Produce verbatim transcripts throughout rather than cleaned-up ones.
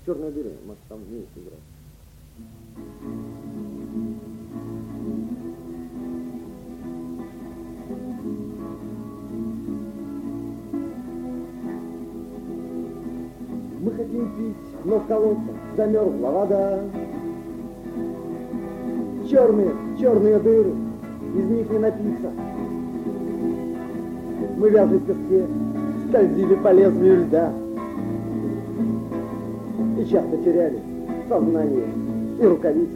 черные дыры, может там вместе играть. Мы хотим пить, но в колодцах замерзла вода. Черные, черные дыры, из них не напиться. Мы вязли в песке, скользили по лезвию льда и часто теряли сознание и рукавицы.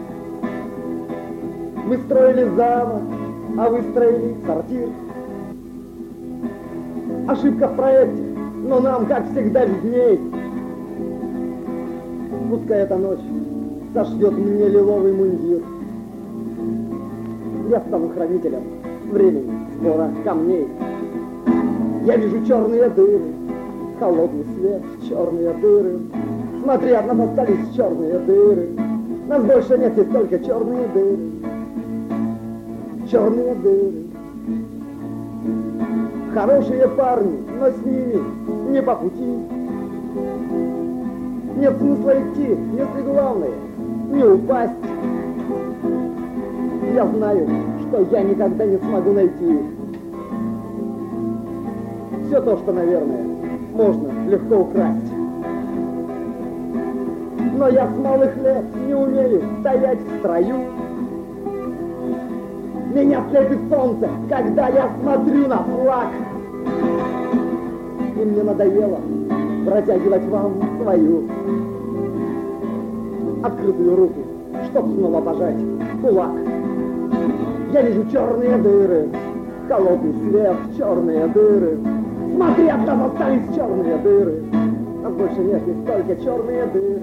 Мы строили замок, а вы строили сортир. Ошибка в проекте, но нам, как всегда, видней. Пускай эта ночь сошьет мне лиловый мундир. Я стану хранителем времени сбора камней. Я вижу черные дыры, холодный свет, черные дыры. Смотри, от нас остались черные дыры. Нас больше нет, есть только черные дыры. Черные дыры. Хорошие парни, но с ними не по пути. Нет смысла идти, если главное не упасть. Я знаю, что я никогда не смогу найти все то, что, наверное, можно легко украсть. Но я с малых лет не умею стоять в строю. Меня слепит солнце, когда я смотрю на флаг. И мне надоело протягивать вам свою открытую руку, чтоб снова пожать кулак. Я вижу черные дыры, холодный свет, черные дыры. Смотри, от нас остались черные дыры. Нас больше нет, есть только черные дыры.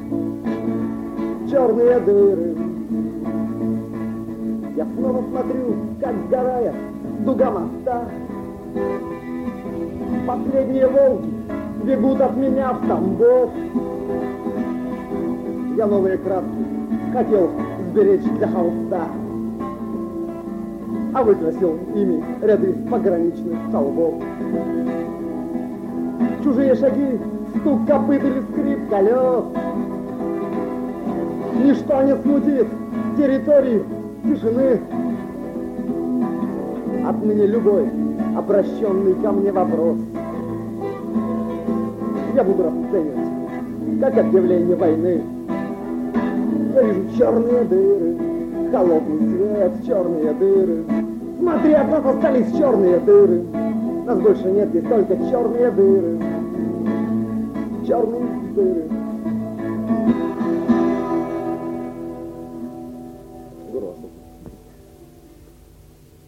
Черные дыры. Я снова смотрю, как сгорает дуга моста. Последние волки бегут от меня в Тамбов. Я новые краски хотел сберечь для холста, а выкрасил ими ряды пограничных столбов. Чужие шаги, стук копыт или скрип колес. Ничто не смутит территории тишины. Отныне любой обращенный ко мне вопрос я буду расценивать как объявление войны. Я вижу черные дыры, холодный свет, черные дыры. Смотри, от нас остались черные дыры. Нас больше нет, есть только черные дыры. Черные дыры.